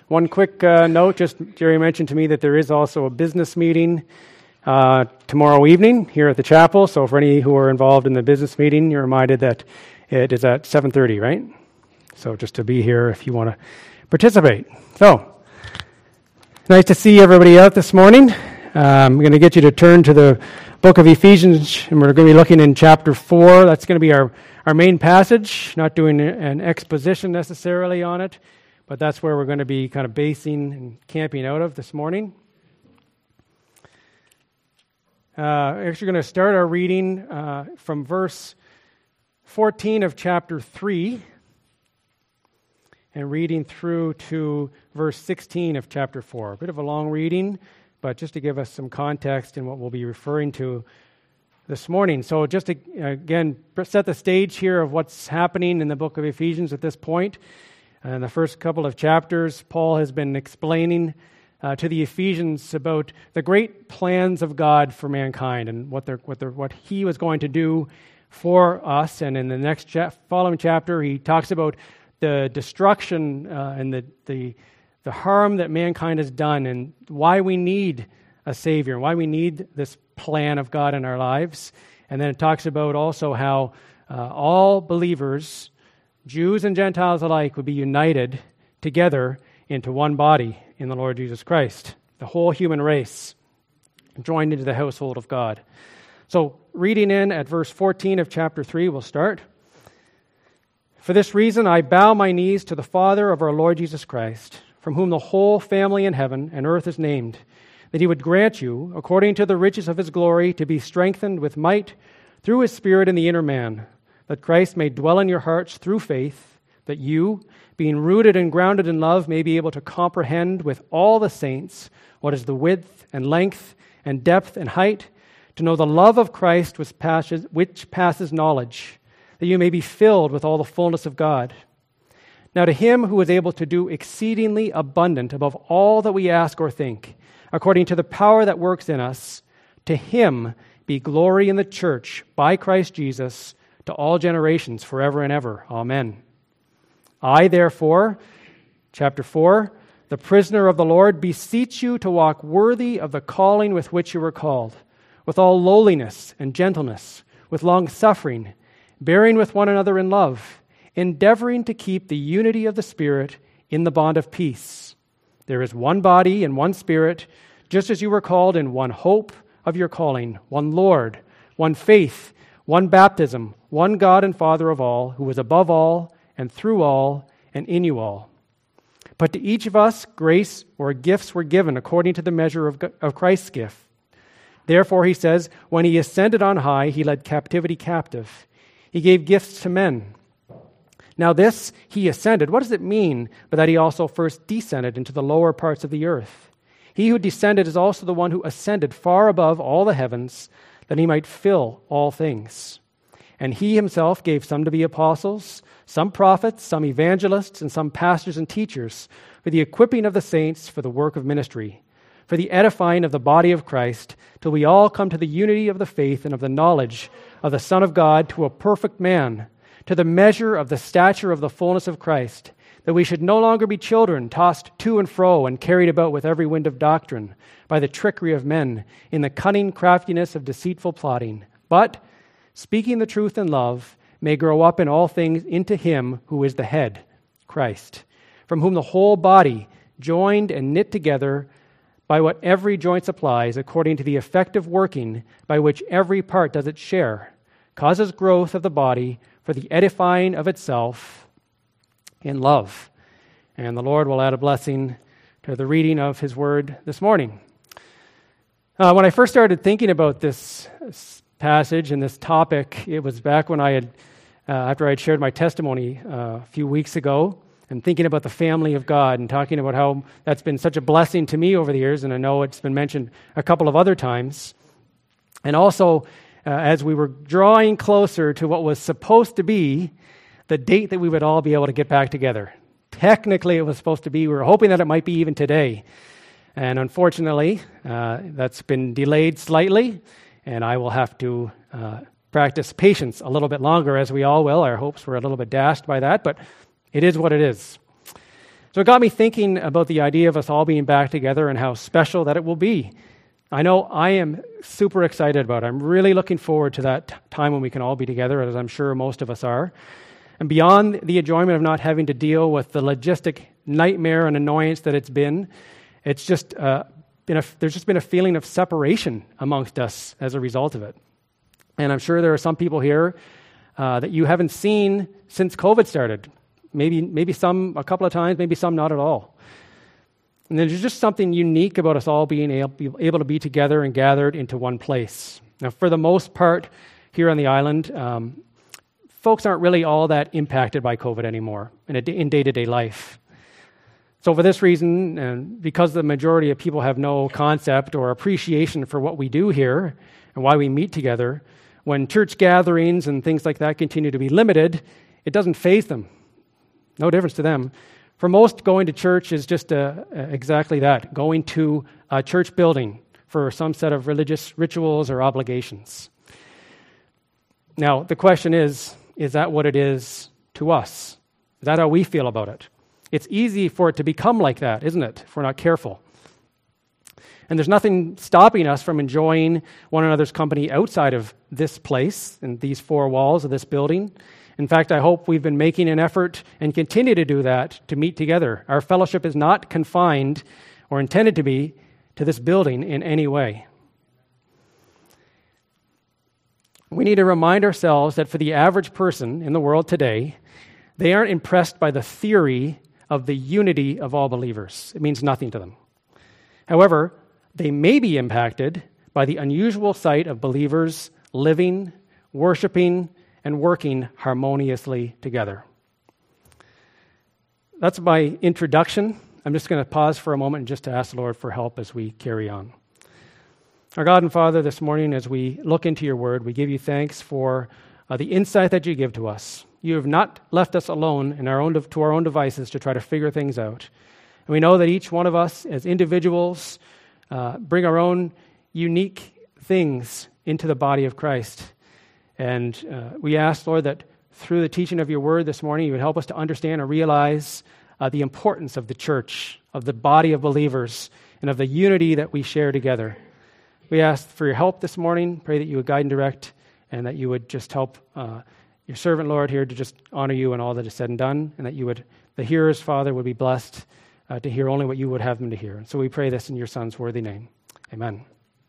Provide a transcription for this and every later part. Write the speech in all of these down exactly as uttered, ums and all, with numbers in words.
one quick uh, note, just Jerry mentioned to me that there is also a business meeting uh, tomorrow evening here at the chapel. So for any who are involved in the business meeting, you're reminded that it is at seven thirty, right? So just to be here if you want to participate. So, nice to see everybody out this morning. Um, I'm going to get you to turn to the book of Ephesians, and we're going to be looking in chapter four. That's going to be our, our main passage, not doing an exposition necessarily on it, but that's where we're going to be kind of basing and camping out of this morning. Uh, actually going to start our reading uh, from verse fourteen of chapter three, and reading through to verse sixteen of chapter four. A bit of a long reading, but just to give us some context in what we'll be referring to this morning. So just to, again, set the stage here of what's happening in the book of Ephesians at this point. In the first couple of chapters, Paul has been explaining uh, to the Ephesians about the great plans of God for mankind and what they're, what they're, what He was going to do for us. And in the next cha- following chapter, he talks about the destruction uh, and the, the the harm that mankind has done and why we need a Savior, why we need this plan of God in our lives. And then it talks about also how uh, all believers, Jews and Gentiles alike, would be united together into one body in the Lord Jesus Christ, the whole human race joined into the household of God. So reading in at verse fourteen of chapter three, we'll start. For this reason I bow my knees to the Father of our Lord Jesus Christ, from whom the whole family in heaven and earth is named, that He would grant you, according to the riches of His glory, to be strengthened with might through His Spirit in the inner man, that Christ may dwell in your hearts through faith, that you, being rooted and grounded in love, may be able to comprehend with all the saints what is the width and length and depth and height, to know the love of Christ which passes, which passes knowledge, that you may be filled with all the fullness of God. Now to Him who is able to do exceedingly abundant above all that we ask or think, according to the power that works in us, to Him be glory in the church by Christ Jesus to all generations forever and ever. Amen. I therefore, chapter four, the prisoner of the Lord, beseech you to walk worthy of the calling with which you were called, with all lowliness and gentleness, with long suffering, bearing with one another in love, endeavoring to keep the unity of the Spirit in the bond of peace. There is one body and one Spirit, just as you were called in one hope of your calling, one Lord, one faith, one baptism, one God and Father of all, who is above all and through all and in you all. But to each of us grace or gifts were given according to the measure of, of Christ's gift. Therefore, he says, when He ascended on high, He led captivity captive. He gave gifts to men. Now this, He ascended, what does it mean but that He also first descended into the lower parts of the earth? He who descended is also the one who ascended far above all the heavens, that He might fill all things. And He Himself gave some to be apostles, some prophets, some evangelists, and some pastors and teachers, for the equipping of the saints for the work of ministry, for the edifying of the body of Christ, till we all come to the unity of the faith and of the knowledge of the Son of God, to a perfect man, to the measure of the stature of the fullness of Christ, that we should no longer be children, tossed to and fro and carried about with every wind of doctrine, by the trickery of men, in the cunning craftiness of deceitful plotting, but, speaking the truth in love, may grow up in all things into Him who is the head, Christ, from whom the whole body, joined and knit together by what every joint supplies, according to the effective working by which every part does its share, causes growth of the body for the edifying of itself in love. And the Lord will add a blessing to the reading of His word this morning. Uh, when I first started thinking about this passage and this topic, it was back when I had, uh, after I had shared my testimony uh, a few weeks ago, and thinking about the family of God and talking about how that's been such a blessing to me over the years, and I know it's been mentioned a couple of other times. And also, uh, as we were drawing closer to what was supposed to be the date that we would all be able to get back together. Technically, it was supposed to be, we were hoping that it might be even today. And unfortunately, uh, that's been delayed slightly, and I will have to uh, practice patience a little bit longer, as we all will. Our hopes were a little bit dashed by that, but it is what it is. So it got me thinking about the idea of us all being back together and how special that it will be. I know I am super excited about it. I'm really looking forward to that t- time when we can all be together, as I'm sure most of us are. And beyond the enjoyment of not having to deal with the logistic nightmare and annoyance that it's been, it's just uh, been a, there's just been a feeling of separation amongst us as a result of it. And I'm sure there are some people here uh, that you haven't seen since COVID started. Maybe, maybe some a couple of times, maybe some not at all. And there's just something unique about us all being able, able to be together and gathered into one place. Now, for the most part, here on the island, um, folks aren't really all that impacted by COVID anymore in, a, in day-to-day life. So for this reason, and because the majority of people have no concept or appreciation for what we do here and why we meet together, when church gatherings and things like that continue to be limited, it doesn't faze them. No difference to them. For most, going to church is just uh, exactly that, going to a church building for some set of religious rituals or obligations. Now, the question is, is that what it is to us? Is that how we feel about it? It's easy for it to become like that, isn't it, if we're not careful? And there's nothing stopping us from enjoying one another's company outside of this place and these four walls of this building. In fact, I hope we've been making an effort and continue to do that to meet together. Our fellowship is not confined or intended to be to this building in any way. We need to remind ourselves that for the average person in the world today, they aren't impressed by the theory of the unity of all believers. It means nothing to them. However, they may be impacted by the unusual sight of believers living, worshiping, and working harmoniously together. That's my introduction. I'm just going to pause for a moment just to ask the Lord for help as we carry on. Our God and Father, this morning as we look into your word, we give you thanks for uh, the insight that you give to us. You have not left us alone in our own de- to our own devices to try to figure things out. And we know that each one of us as individuals uh, bring our own unique things into the body of Christ. And uh, we ask, Lord, that through the teaching of your word this morning, you would help us to understand and realize uh, the importance of the church, of the body of believers, and of the unity that we share together. We ask for your help this morning. Pray that you would guide and direct, and that you would just help uh, your servant, Lord, here to just honor you in all that is said and done, and that you would, the hearers, Father, would be blessed uh, to hear only what you would have them to hear. So we pray this in your Son's worthy name. Amen.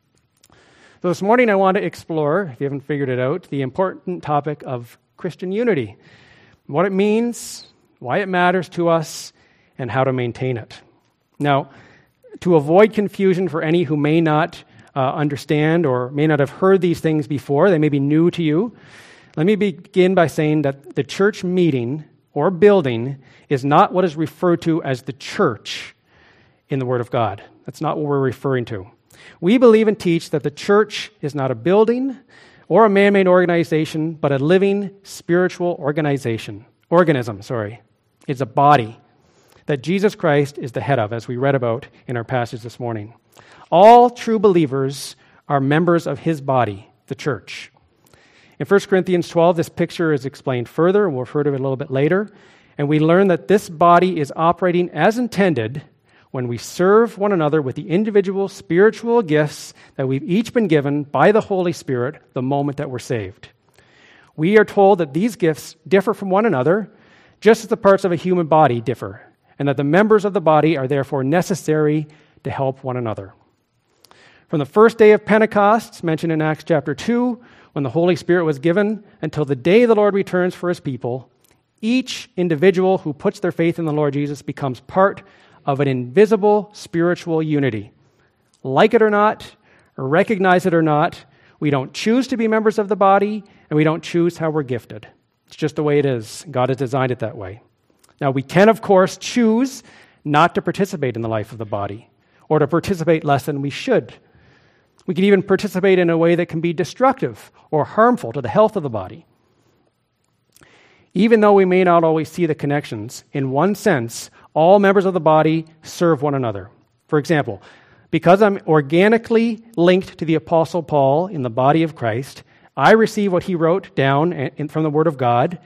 So this morning I want to explore, if you haven't figured it out, the important topic of Christian unity, what it means, why it matters to us, and how to maintain it. Now, to avoid confusion for any who may not uh, understand or may not have heard these things before, they may be new to you, let me begin by saying that the church meeting or building is not what is referred to as the church in the Word of God. That's not what we're referring to. We believe and teach that the church is not a building or a man-made organization, but a living spiritual organization, organism, sorry. It's a body that Jesus Christ is the head of, as we read about in our passage this morning. All true believers are members of his body, the church. In First Corinthians twelve, this picture is explained further, and we'll refer to it a little bit later, and we learn that this body is operating as intended when we serve one another with the individual spiritual gifts that we've each been given by the Holy Spirit the moment that we're saved. We are told that these gifts differ from one another, just as the parts of a human body differ, and that the members of the body are therefore necessary to help one another. From the first day of Pentecost, mentioned in Acts chapter two, when the Holy Spirit was given, until the day the Lord returns for his people, each individual who puts their faith in the Lord Jesus becomes part of an invisible spiritual unity. Like it or not, or recognize it or not, we don't choose to be members of the body, and we don't choose how we're gifted. It's just the way it is. God has designed it that way. Now, we can, of course, choose not to participate in the life of the body, or to participate less than we should. We can even participate in a way that can be destructive or harmful to the health of the body. Even though we may not always see the connections, in one sense, all members of the body serve one another. For example, because I'm organically linked to the Apostle Paul in the body of Christ, I receive what he wrote down from the Word of God,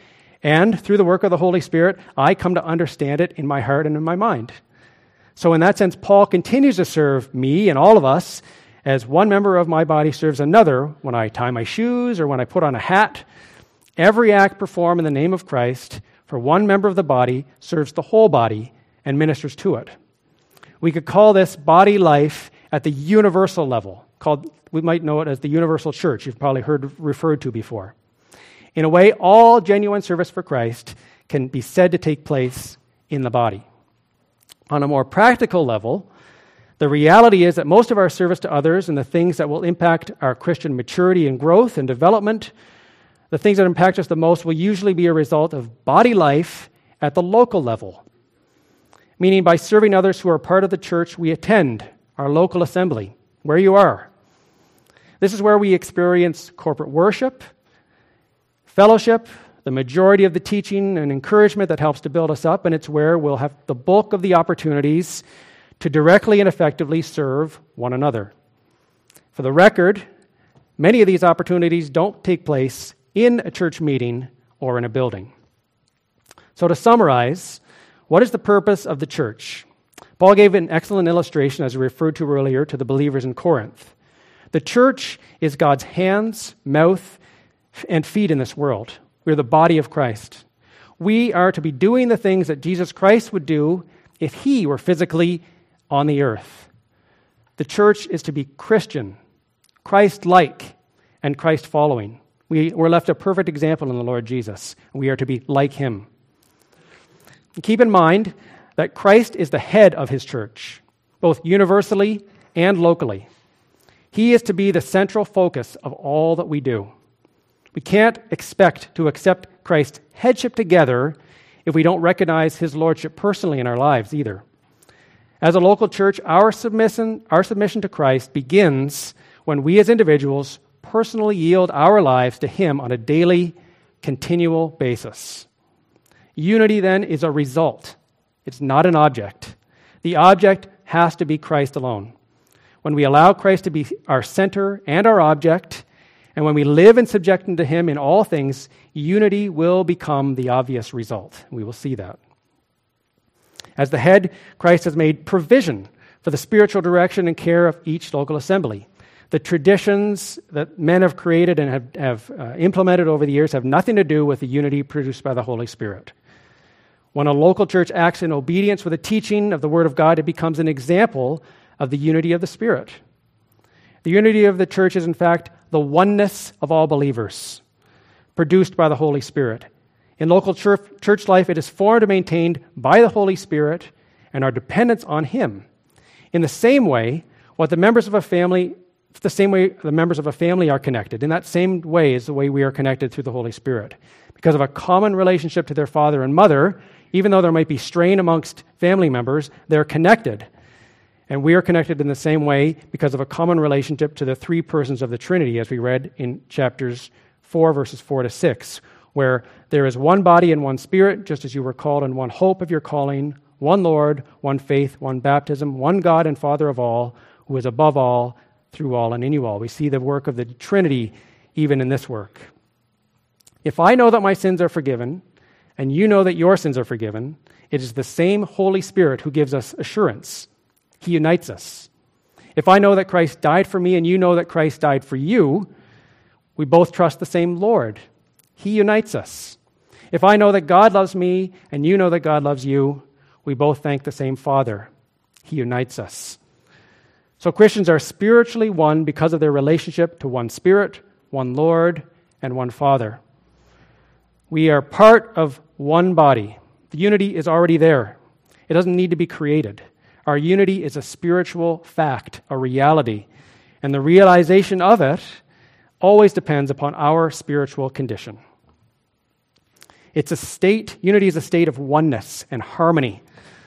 And through the work of the Holy Spirit, I come to understand it in my heart and in my mind. So in that sense, Paul continues to serve me and all of us as one member of my body serves another when I tie my shoes or when I put on a hat. Every act performed in the name of Christ for one member of the body serves the whole body and ministers to it. We could call this body life at the universal level, called, we might know it as the universal church, you've probably heard referred to before. In a way, all genuine service for Christ can be said to take place in the body. On a more practical level, the reality is that most of our service to others and the things that will impact our Christian maturity and growth and development, the things that impact us the most will usually be a result of body life at the local level. Meaning by serving others who are part of the church we attend, our local assembly, where you are. This is where we experience corporate worship, fellowship, the majority of the teaching and encouragement that helps to build us up, and it's where we'll have the bulk of the opportunities to directly and effectively serve one another. For the record, many of these opportunities don't take place in a church meeting or in a building. So to summarize, what is the purpose of the church? Paul gave an excellent illustration, as we referred to earlier, to the believers in Corinth. The church is God's hands, mouth, and feet in this world. We're the body of Christ. We are to be doing the things that Jesus Christ would do if he were physically on the earth. The church is to be Christian, Christ-like, and Christ-following. We, we're left a perfect example in the Lord Jesus. We are to be like him. Keep in mind that Christ is the head of his church, both universally and locally. He is to be the central focus of all that we do. We can't expect to accept Christ's headship together if we don't recognize his lordship personally in our lives either. As a local church, our submission, our submission to Christ begins when we as individuals personally yield our lives to him on a daily, continual basis. Unity, then, is a result. It's not an object. The object has to be Christ alone. When we allow Christ to be our center and our object, and when we live in subjection to him in all things, unity will become the obvious result. We will see that. As the head, Christ has made provision for the spiritual direction and care of each local assembly. The traditions that men have created and have, have uh, implemented over the years have nothing to do with the unity produced by the Holy Spirit. When a local church acts in obedience with the teaching of the Word of God, it becomes an example of the unity of the Spirit. The unity of the church is, in fact, the oneness of all believers, produced by the Holy Spirit. In local church, church life, it is formed and maintained by the Holy Spirit and our dependence on him. In the same way, what the members of a family, the same way the members of a family are connected, in that same way is the way we are connected through the Holy Spirit. Because of a common relationship to their father and mother, even though there might be strain amongst family members, they're connected. And we are connected in the same way because of a common relationship to the three persons of the Trinity, as we read in chapters four, verses four to six, where there is one body and one Spirit, just as you were called in one hope of your calling, one Lord, one faith, one baptism, one God and Father of all, who is above all, through all, and in you all. We see the work of the Trinity even in this work. If I know that my sins are forgiven, and you know that your sins are forgiven, it is the same Holy Spirit who gives us assurance. He unites us. If I know that Christ died for me and you know that Christ died for you, we both trust the same Lord. He unites us. If I know that God loves me and you know that God loves you, we both thank the same Father. He unites us. So Christians are spiritually one because of their relationship to one Spirit, one Lord, and one Father. We are part of one body. The unity is already there. It doesn't need to be created. Our unity is a spiritual fact, a reality, and the realization of it always depends upon our spiritual condition. It's a state, unity is a state of oneness and harmony.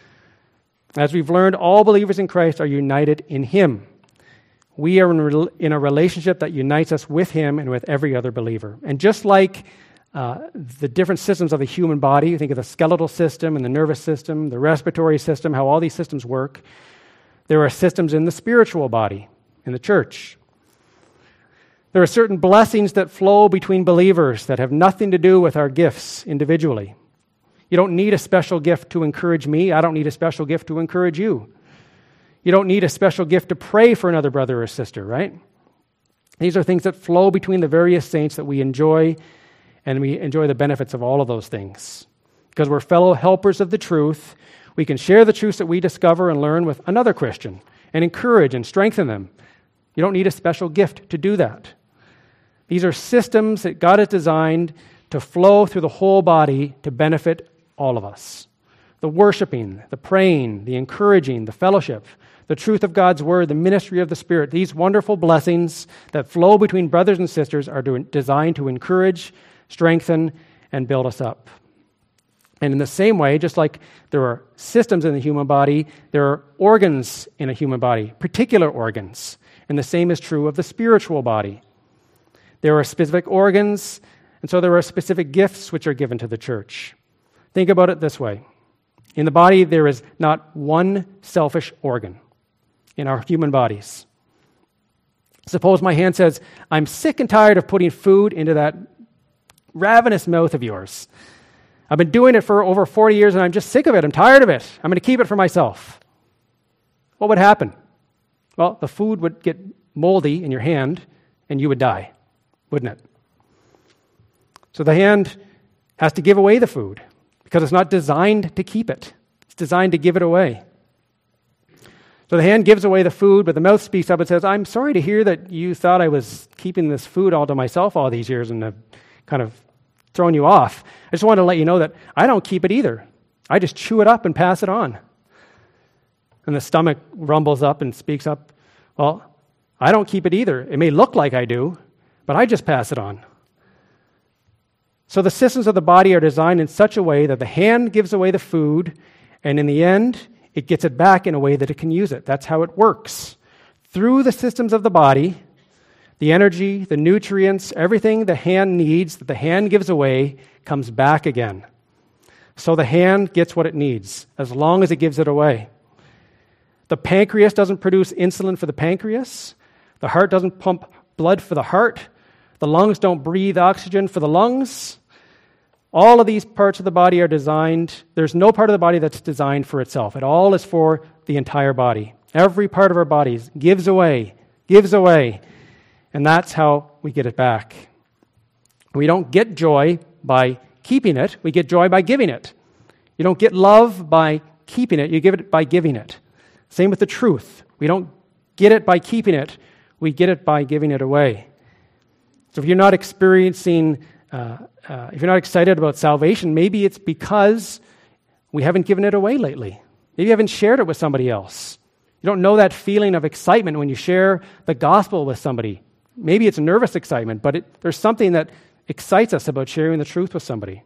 As we've learned, all believers in Christ are united in him. We are in, in a relationship that unites us with him and with every other believer. And just like uh, the different systems of the human body, you think of the skeletal system and the nervous system, the respiratory system, how all these systems work, there are systems in the spiritual body, in the church. There are certain blessings that flow between believers that have nothing to do with our gifts individually. You don't need a special gift to encourage me. I don't need a special gift to encourage you. You don't need a special gift to pray for another brother or sister, right? These are things that flow between the various saints that we enjoy, and we enjoy the benefits of all of those things. Because we're fellow helpers of the truth, we can share the truths that we discover and learn with another Christian and encourage and strengthen them. You don't need a special gift to do that. These are systems that God has designed to flow through the whole body to benefit all of us. The worshiping, the praying, the encouraging, the fellowship, the truth of God's word, the ministry of the Spirit, these wonderful blessings that flow between brothers and sisters are designed to encourage, strengthen, and build us up. And in the same way, just like there are systems in the human body, there are organs in a human body, particular organs. And the same is true of the spiritual body. There are specific organs, and so there are specific gifts which are given to the church. Think about it this way. In the body, there is not one selfish organ in our human bodies. Suppose my hand says, I'm sick and tired of putting food into that ravenous mouth of yours. I've been doing it for over forty years and I'm just sick of it. I'm tired of it. I'm going to keep it for myself. What would happen? Well, the food would get moldy in your hand and you would die, wouldn't it? So the hand has to give away the food because it's not designed to keep it. It's designed to give it away. So the hand gives away the food, but the mouth speaks up and says, I'm sorry to hear that you thought I was keeping this food all to myself all these years and have kind of thrown you off. I just wanted to let you know that I don't keep it either. I just chew it up and pass it on. And the stomach rumbles up and speaks up, well, I don't keep it either. It may look like I do, but I just pass it on. So the systems of the body are designed in such a way that the hand gives away the food, and in the end, it gets it back in a way that it can use it. That's how it works. Through the systems of the body, the energy, the nutrients, everything the hand needs that the hand gives away comes back again. So the hand gets what it needs as long as it gives it away. The pancreas doesn't produce insulin for the pancreas. The heart doesn't pump blood for the heart. The lungs don't breathe oxygen for the lungs. All of these parts of the body are designed. There's no part of the body that's designed for itself. It all is for the entire body. Every part of our bodies gives away, gives away. And that's how we get it back. We don't get joy by keeping it. We get joy by giving it. You don't get love by keeping it. You give it by giving it. Same with the truth. We don't get it by keeping it. We get it by giving it away. So if you're not experiencing, uh, uh, if you're not excited about salvation, maybe it's because we haven't given it away lately. Maybe you haven't shared it with somebody else. You don't know that feeling of excitement when you share the gospel with somebody. Maybe it's nervous excitement, but it, there's something that excites us about sharing the truth with somebody.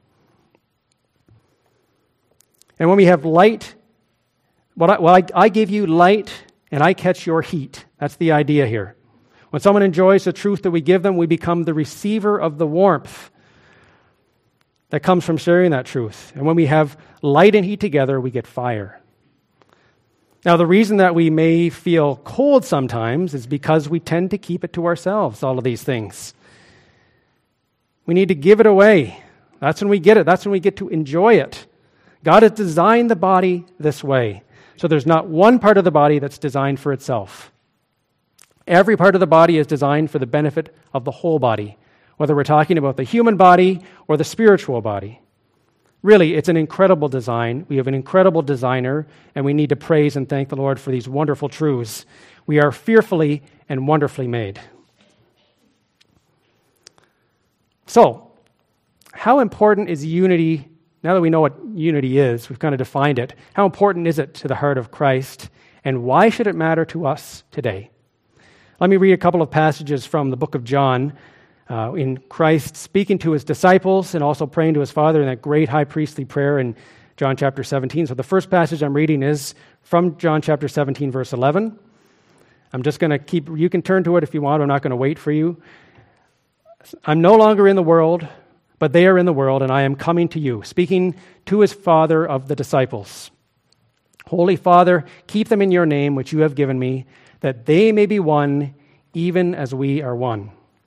And when we have light, well, I, well, I, I give you light and I catch your heat. That's the idea here. When someone enjoys the truth that we give them, we become the receiver of the warmth that comes from sharing that truth. And when we have light and heat together, we get fire. Now, the reason that we may feel cold sometimes is because we tend to keep it to ourselves, all of these things. We need to give it away. That's when we get it. That's when we get to enjoy it. God has designed the body this way. So there's not one part of the body that's designed for itself. Every part of the body is designed for the benefit of the whole body, whether we're talking about the human body or the spiritual body. Really, it's an incredible design. We have an incredible designer, and we need to praise and thank the Lord for these wonderful truths. We are fearfully and wonderfully made. So, how important is unity? Now that we know what unity is, we've kind of defined it. How important is it to the heart of Christ, and why should it matter to us today? Let me read a couple of passages from the book of John, uh, in Christ speaking to his disciples and also praying to his Father in that great high priestly prayer in John chapter seventeen. So the first passage I'm reading is from John chapter seventeen, verse eleven. I'm just going to keep, you can turn to it if you want. I'm not going to wait for you. I'm no longer in the world, but they are in the world, and I am coming to you, speaking to his Father of the disciples. Holy Father, keep them in your name, which you have given me, that they may be one, even as we are one.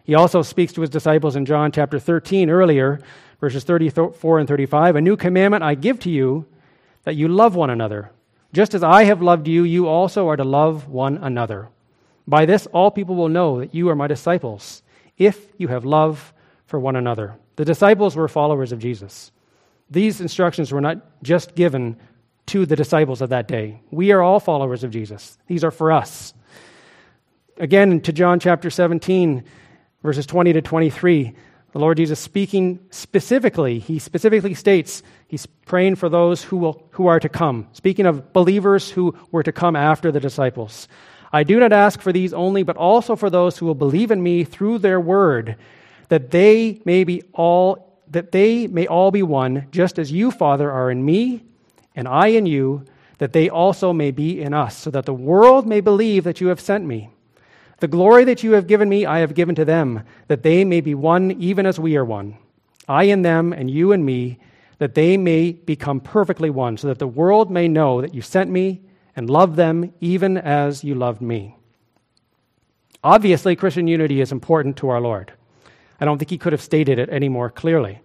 He also speaks to his disciples in John chapter thirteen earlier, verses thirty-four and thirty-five. A new commandment I give to you, that you love one another. Just as I have loved you, you also are to love one another. By this all people will know that you are my disciples, if you have love for one another. The disciples were followers of Jesus. These instructions were not just given to the disciples of that day. We are all followers of Jesus. These are for us. Again, to John chapter seventeen, verses twenty to twenty-three, the Lord Jesus speaking specifically, he specifically states he's praying for those who will who are to come. Speaking of believers who were to come after the disciples. I do not ask for these only, but also for those who will believe in me through their word, that they may be all that they may all be one, just as you, Father, are in me, and I in you, that they also may be in us, so that the world may believe that you have sent me. The glory that you have given me, I have given to them, that they may be one even as we are one. I in them and you in me, that they may become perfectly one, so that the world may know that you sent me and love them even as you loved me. Obviously, Christian unity is important to our Lord. I don't think he could have stated it any more clearly.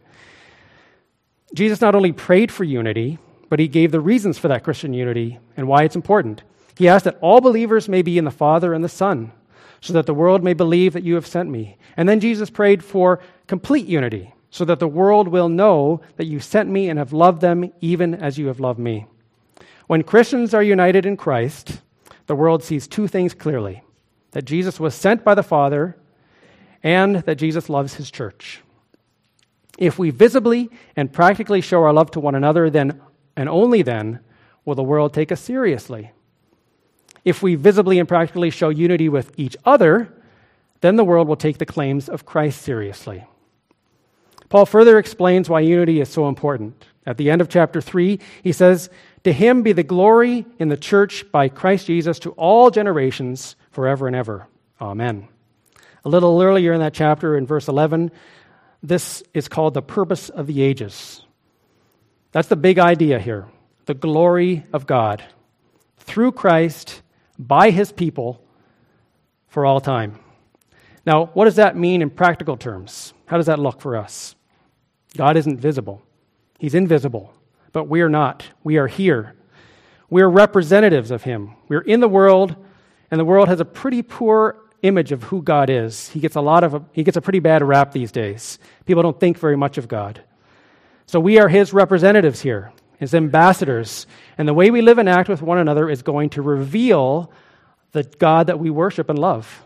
Jesus not only prayed for unity, but he gave the reasons for that Christian unity and why it's important. He asked that all believers may be in the Father and the Son, so that the world may believe that you have sent me. And then Jesus prayed for complete unity, so that the world will know that you sent me and have loved them even as you have loved me. When Christians are united in Christ, the world sees two things clearly: that Jesus was sent by the Father and that Jesus loves his church. If we visibly and practically show our love to one another, then and only then will the world take us seriously. If we visibly and practically show unity with each other, then the world will take the claims of Christ seriously. Paul further explains why unity is so important. At the end of chapter three, he says, "To him be the glory in the church by Christ Jesus to all generations, forever and ever. Amen." A little earlier in that chapter, in verse eleven, this is called the purpose of the ages. That's the big idea here, the glory of God. Through Christ, by his people, for all time. Now, what does that mean in practical terms? How does that look for us? God isn't visible. He's invisible, but we are not. We are here. We are representatives of him. We're in the world, and the world has a pretty poor image of who God is. He gets a lot of he gets a pretty bad rap these days. People don't think very much of God. So we are his representatives here, his ambassadors, and the way we live and act with one another is going to reveal the God that we worship and love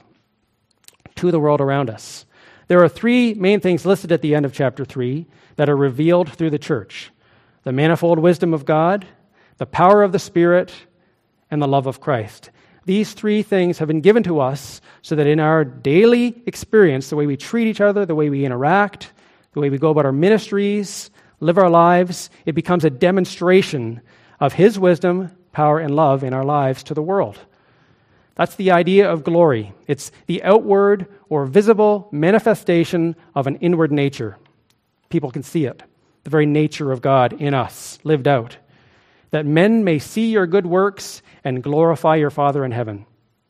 to the world around us. There are three main things listed at the end of chapter three that are revealed through the church: the manifold wisdom of God, the power of the Spirit, and the love of Christ. These three things have been given to us so that in our daily experience, the way we treat each other, the way we interact, the way we go about our ministries, live our lives, it becomes a demonstration of his wisdom, power, and love in our lives to the world. That's the idea of glory. It's the outward or visible manifestation of an inward nature. People can see it, the very nature of God in us, lived out. That men may see your good works and glorify your Father in heaven.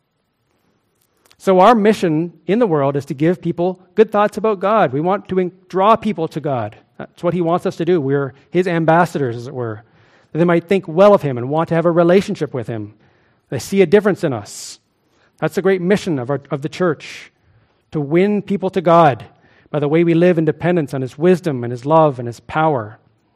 So our mission in the world is to give people good thoughts about God. We want to draw people to God. That's what he wants us to do. We're his ambassadors, as it were. That they might think well of him and want to have a relationship with him. They see a difference in us. That's the great mission of, our, of the church, to win people to God by the way we live in dependence on his wisdom and his love and his power.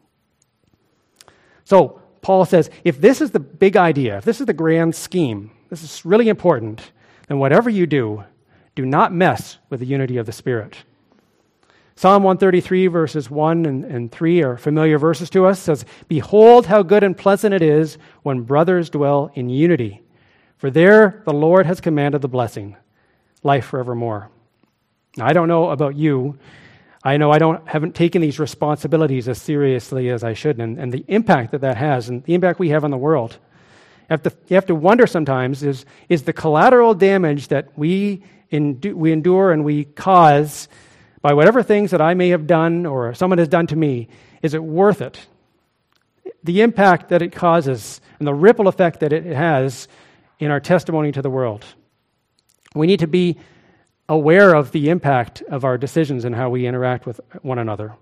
So, Paul says, if this is the big idea, if this is the grand scheme, this is really important, then whatever you do, do not mess with the unity of the Spirit. Psalm one thirty-three, verses one and, and three are familiar verses to us. It says, "Behold how good and pleasant it is when brothers dwell in unity. For there the Lord has commanded the blessing, life forevermore." Now, I don't know about you. I know I don't haven't taken these responsibilities as seriously as I should, and, and the impact that that has, and the impact we have on the world. You have to, you have to wonder sometimes, is, is the collateral damage that we, endu- we endure and we cause by whatever things that I may have done or someone has done to me, is it worth it? The impact that it causes and the ripple effect that it has in our testimony to the world. We need to be aware of the impact of our decisions and how we interact with one another.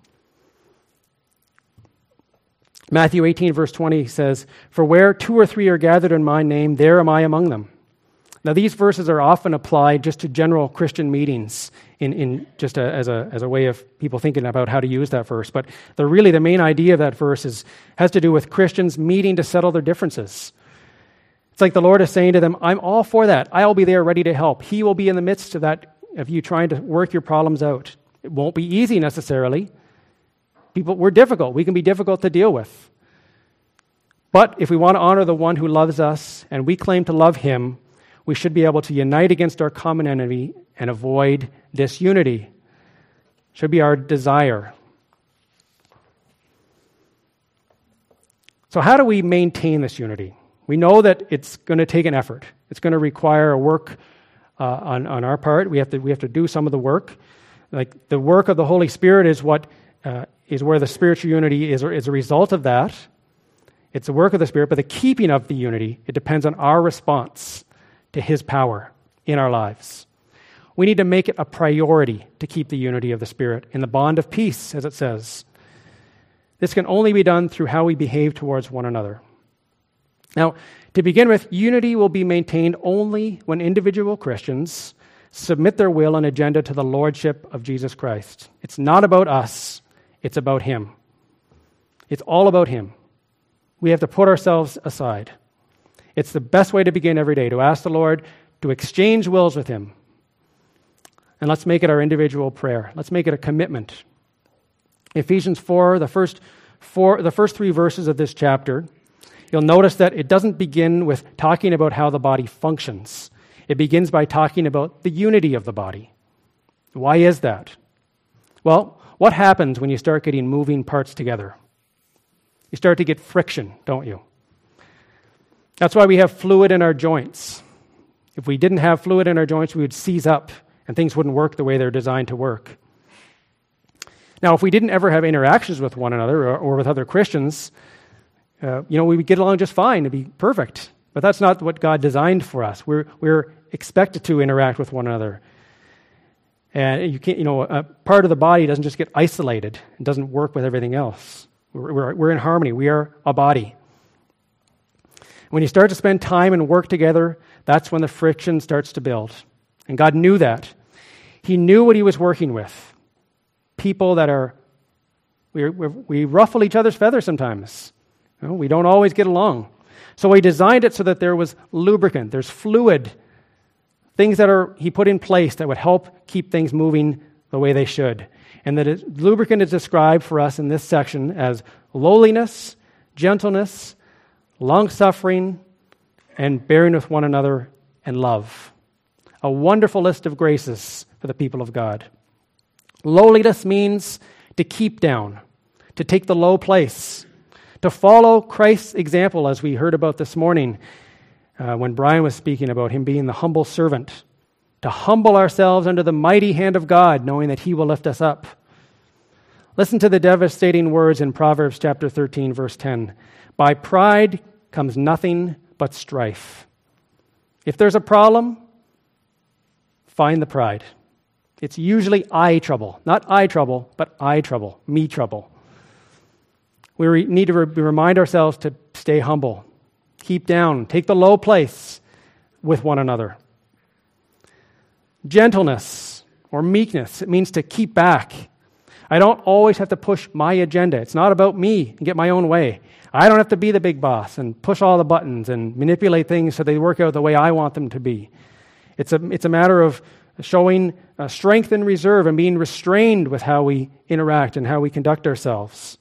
Matthew eighteen, verse twenty says, "For where two or three are gathered in my name, there am I among them." Now, these verses are often applied just to general Christian meetings in, in just a, as, a, as a way of people thinking about how to use that verse. But the, really the main idea of that verse is, has to do with Christians meeting to settle their differences. It's like the Lord is saying to them, I'm all for that. I'll be there ready to help. He will be in the midst of that, of you trying to work your problems out. It won't be easy necessarily. People, we're difficult. We can be difficult to deal with. But if we want to honor the one who loves us and we claim to love him, we should be able to unite against our common enemy and avoid disunity. Should be our desire. So how do we maintain this unity? We know that it's going to take an effort. It's going to require a work uh, on, on our part. We have to we have to do some of the work. Like the work of the Holy Spirit is what uh, is where the spiritual unity is, is a result of that. It's the work of the Spirit, but the keeping of the unity, it depends on our response to his power in our lives. We need to make it a priority to keep the unity of the Spirit in the bond of peace, as it says. This can only be done through how we behave towards one another. Now, to begin with, unity will be maintained only when individual Christians submit their will and agenda to the lordship of Jesus Christ. It's not about us, it's about him. It's all about him. We have to put ourselves aside. It's the best way to begin every day, to ask the Lord to exchange wills with him. And let's make it our individual prayer. Let's make it a commitment. Ephesians four, the first four, the first three verses of this chapter, you'll notice that it doesn't begin with talking about how the body functions. It begins by talking about the unity of the body. Why is that? Well, what happens when you start getting moving parts together? You start to get friction, don't you? That's why we have fluid in our joints. If we didn't have fluid in our joints, we would seize up and things wouldn't work the way they're designed to work. Now, if we didn't ever have interactions with one another or, or with other Christians, uh, you know, we would get along just fine. It'd be perfect. But that's not what God designed for us. We're we're expected to interact with one another. And you can't, you know, a part of the body doesn't just get isolated. It doesn't work with everything else. We're, we're, we're in harmony. We are a body. When you start to spend time and work together, that's when the friction starts to build. And God knew that. He knew what he was working with. People that are, we we ruffle each other's feathers sometimes. You know, we don't always get along. So he designed it so that there was lubricant, there's fluid, things that are he put in place that would help keep things moving the way they should. And that it, lubricant is described for us in this section as lowliness, gentleness, long-suffering, and bearing with one another and love. A wonderful list of graces for the people of God. Lowliness means to keep down, to take the low place, to follow Christ's example, as we heard about this morning uh, when Brian was speaking about him being the humble servant, to humble ourselves under the mighty hand of God, knowing that he will lift us up. Listen to the devastating words in Proverbs chapter thirteen, verse ten. By pride comes nothing but strife. If there's a problem, find the pride. It's usually I trouble. Not I trouble, but I trouble, me trouble. We re- need to re- remind ourselves to stay humble, keep down, take the low place with one another. Gentleness or meekness, it means to keep back. I don't always have to push my agenda. It's not about me and get my own way. I don't have to be the big boss and push all the buttons and manipulate things so they work out the way I want them to be. It's a, it's a matter of showing uh, strength and reserve and being restrained with how we interact and how we conduct ourselves.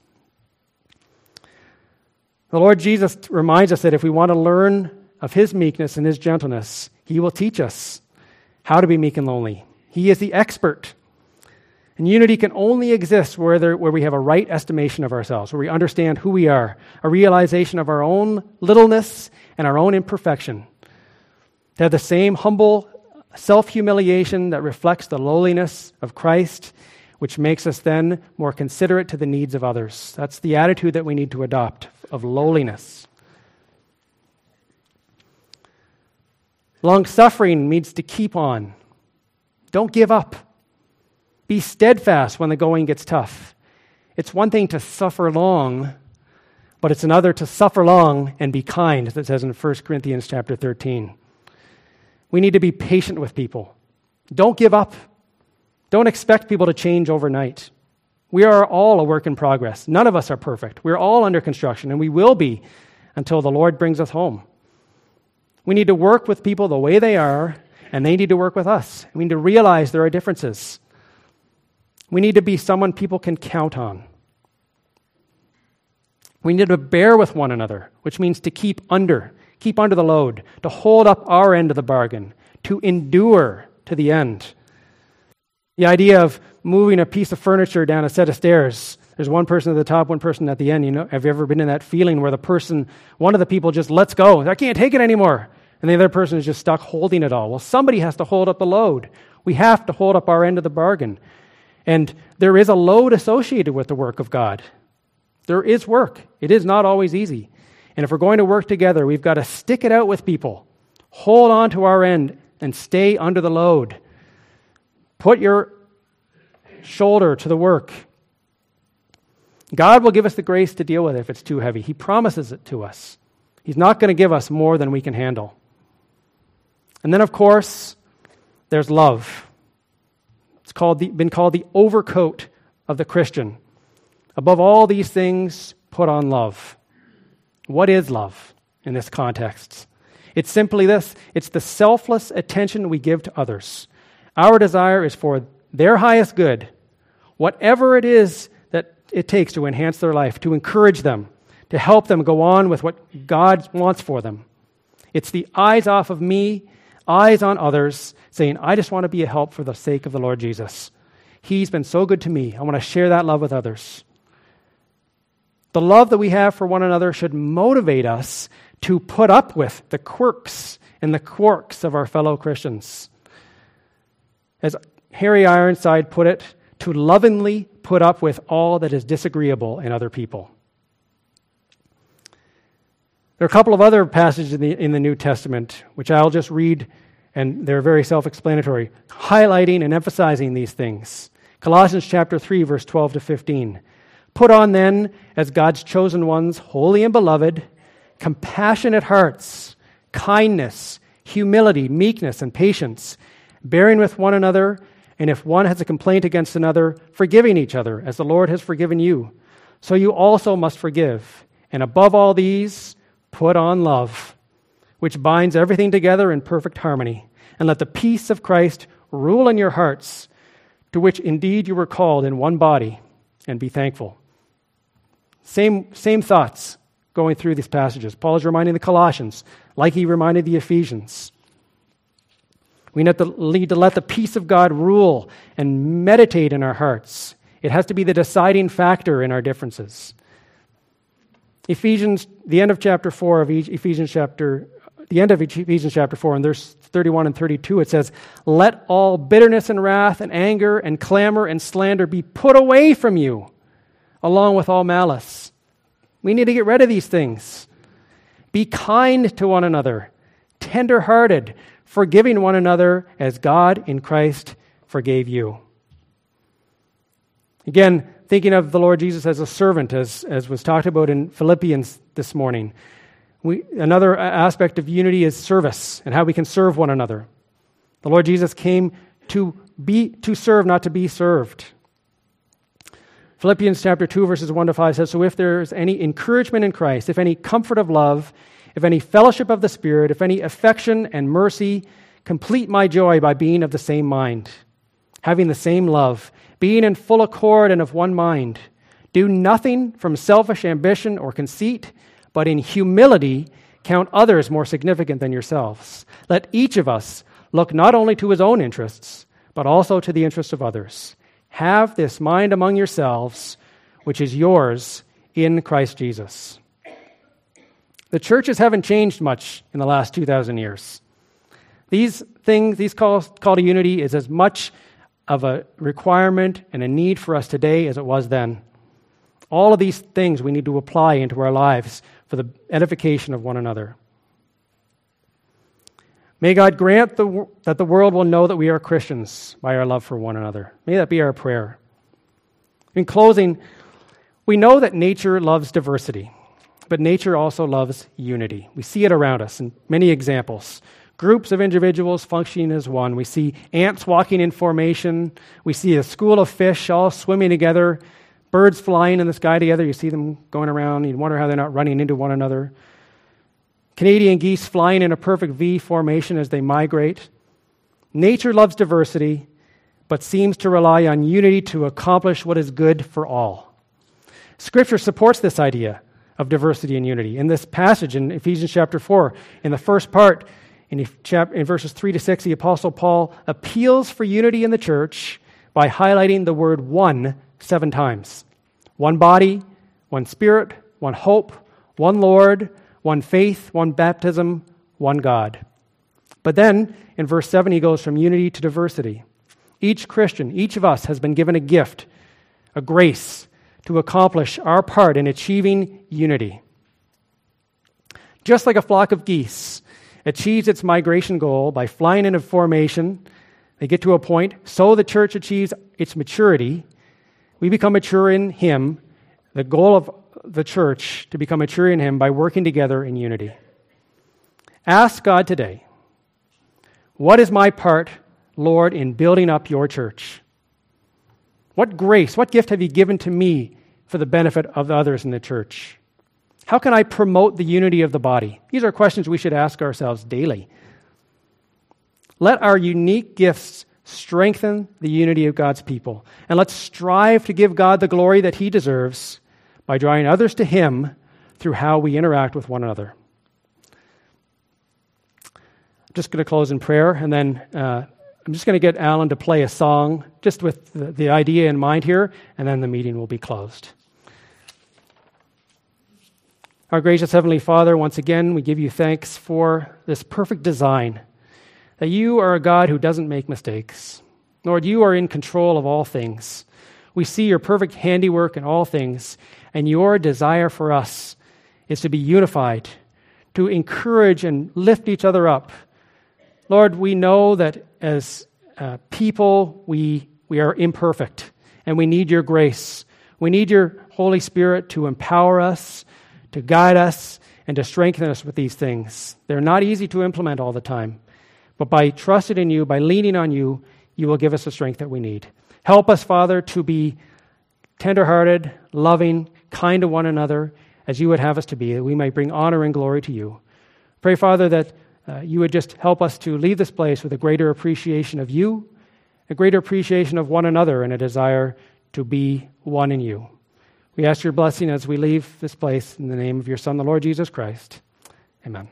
The Lord Jesus reminds us that if we want to learn of his meekness and his gentleness, he will teach us how to be meek and lowly. He is the expert. And unity can only exist where, there, where we have a right estimation of ourselves, where we understand who we are, a realization of our own littleness and our own imperfection. To have the same humble self-humiliation that reflects the lowliness of Christ, which makes us then more considerate to the needs of others. That's the attitude that we need to adopt, of lowliness. Long-suffering means to keep on, Don't give up. Be steadfast when the going gets tough. It's one thing to suffer long, but it's another to suffer long and be kind, as it says in First Corinthians chapter thirteen. We need to be patient with people. Don't give up. Don't expect people to change overnight. We are all a work in progress. None of us are perfect. We're all under construction, and we will be until the Lord brings us home. We need to work with people the way they are, and they need to work with us. We need to realize there are differences. We need to be someone people can count on. We need to bear with one another, which means to keep under, keep under the load, to hold up our end of the bargain, to endure to the end. The idea of moving a piece of furniture down a set of stairs. There's one person at the top, one person at the end. You know, have you ever been in that feeling where the person, one of the people just lets go? I can't take it anymore. And the other person is just stuck holding it all. Well, somebody has to hold up the load. We have to hold up our end of the bargain. And there is a load associated with the work of God. There is work. It is not always easy. And if we're going to work together, we've got to stick it out with people. Hold on to our end and stay under the load. Put your shoulder to the work. God will give us the grace to deal with it if it's too heavy. He promises it to us. He's not going to give us more than we can handle. And then, of course, there's love. It's called the, been called the overcoat of the Christian. Above all these things, put on love. What is love in this context? It's simply this. It's the selfless attention we give to others. Our desire is for their highest good, whatever it is that it takes to enhance their life, to encourage them, to help them go on with what God wants for them. It's the eyes off of me, eyes on others, saying, I just want to be a help for the sake of the Lord Jesus. He's been so good to me. I want to share that love with others. The love that we have for one another should motivate us to put up with the quirks and the quirks of our fellow Christians. As Harry Ironside put it, to lovingly put up with all that is disagreeable in other people. There are a couple of other passages in the, in the New Testament, which I'll just read, and they're very self-explanatory, highlighting and emphasizing these things. Colossians chapter three, verse twelve to fifteen. Put on then, as God's chosen ones, holy and beloved, compassionate hearts, kindness, humility, meekness, and patience, bearing with one another, and if one has a complaint against another, forgiving each other, as the Lord has forgiven you. So you also must forgive. And above all these, put on love, which binds everything together in perfect harmony. And let the peace of Christ rule in your hearts, to which indeed you were called in one body, and be thankful. Same, same thoughts going through these passages. Paul is reminding the Colossians, like he reminded the Ephesians. We need to, need to let the peace of God rule and meditate in our hearts. It has to be the deciding factor in our differences. Ephesians, the end of chapter four of Ephesians chapter, the end of Ephesians chapter four, in verse thirty-one and thirty-two, it says, let all bitterness and wrath and anger and clamor and slander be put away from you, along with all malice. We need to get rid of these things. Be kind to one another, tender-hearted, forgiving one another as God in Christ forgave you. Again, thinking of the Lord Jesus as a servant, as, as was talked about in Philippians this morning. We, another aspect of unity is service and how we can serve one another. The Lord Jesus came to be to serve, not to be served. Philippians chapter two, verses one to five says, so if there's any encouragement in Christ, if any comfort of love, if any fellowship of the Spirit, if any affection and mercy, complete my joy by being of the same mind, having the same love, being in full accord and of one mind. Do nothing from selfish ambition or conceit, but in humility count others more significant than yourselves. Let each of us look not only to his own interests, but also to the interests of others. Have this mind among yourselves, which is yours in Christ Jesus. The churches haven't changed much in the last two thousand years. These things, these calls call to unity is as much of a requirement and a need for us today as it was then. All of these things we need to apply into our lives for the edification of one another. May God grant the, that the world will know that we are Christians by our love for one another. May that be our prayer. In closing, we know that nature loves diversity, but nature also loves unity. We see it around us in many examples. Groups of individuals functioning as one. We see ants walking in formation. We see a school of fish all swimming together, birds flying in the sky together. You see them going around. You wonder how they're not running into one another. Canadian geese flying in a perfect V formation as they migrate. Nature loves diversity, but seems to rely on unity to accomplish what is good for all. Scripture supports this idea of diversity and unity. In this passage in Ephesians chapter four, in the first part, in, in verses three to six, the Apostle Paul appeals for unity in the church by highlighting the word one seven times. One body, one spirit, one hope, one Lord, one faith, one baptism, one God. But then, in verse seven, he goes from unity to diversity. Each Christian, each of us has been given a gift, a grace, to accomplish our part in achieving unity. Just like a flock of geese achieves its migration goal by flying into formation, they get to a point, so the church achieves its maturity. We become mature in Him, the goal of the church to become mature in Him by working together in unity. Ask God today, what is my part, Lord, in building up your church? What grace, what gift have you given to me for the benefit of the others in the church? How can I promote the unity of the body? These are questions we should ask ourselves daily. Let our unique gifts strengthen the unity of God's people, and let's strive to give God the glory that He deserves by drawing others to Him through how we interact with one another. I'm just going to close in prayer, and then uh, I'm just going to get Alan to play a song just with the, the idea in mind here, and then the meeting will be closed. Our gracious Heavenly Father, once again, we give you thanks for this perfect design, that you are a God who doesn't make mistakes. Lord, you are in control of all things. We see your perfect handiwork in all things, and your desire for us is to be unified, to encourage and lift each other up. Lord, we know that as uh, people, we, we are imperfect, and we need your grace. We need your Holy Spirit to empower us, to guide us, and to strengthen us with these things. They're not easy to implement all the time, but by trusting in you, by leaning on you, you will give us the strength that we need. Help us, Father, to be tenderhearted, loving, kind to one another, as you would have us to be, that we might bring honor and glory to you. Pray, Father, that uh, you would just help us to leave this place with a greater appreciation of you, a greater appreciation of one another, and a desire to be one in you. We ask your blessing as we leave this place in the name of your Son, the Lord Jesus Christ. Amen.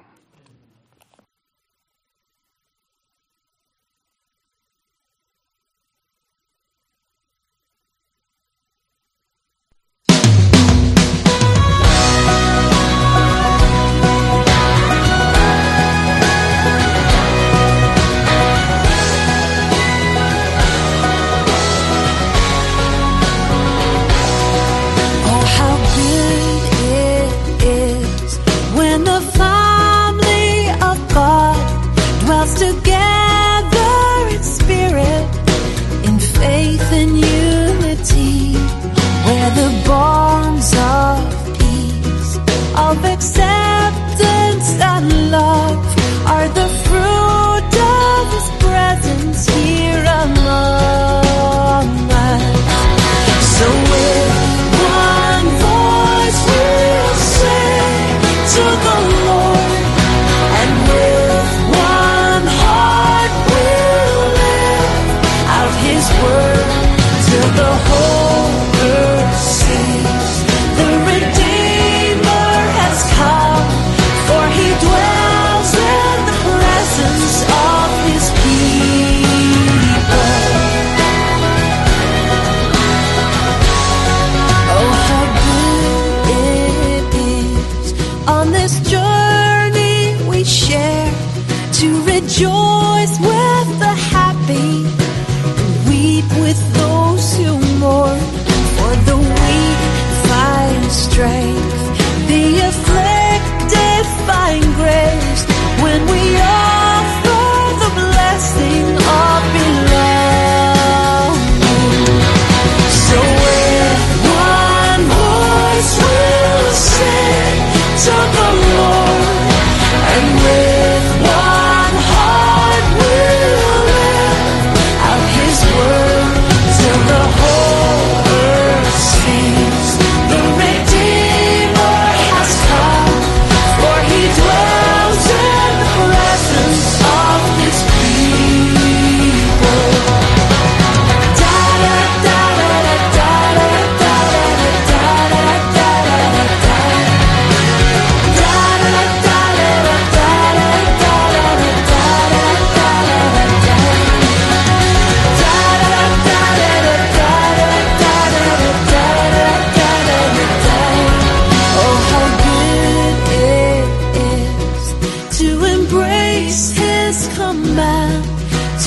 Strength, the afflicted find grace when we offer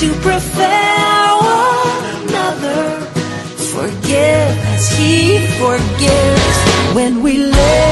to prefer one another. Forgive as He forgives. When we live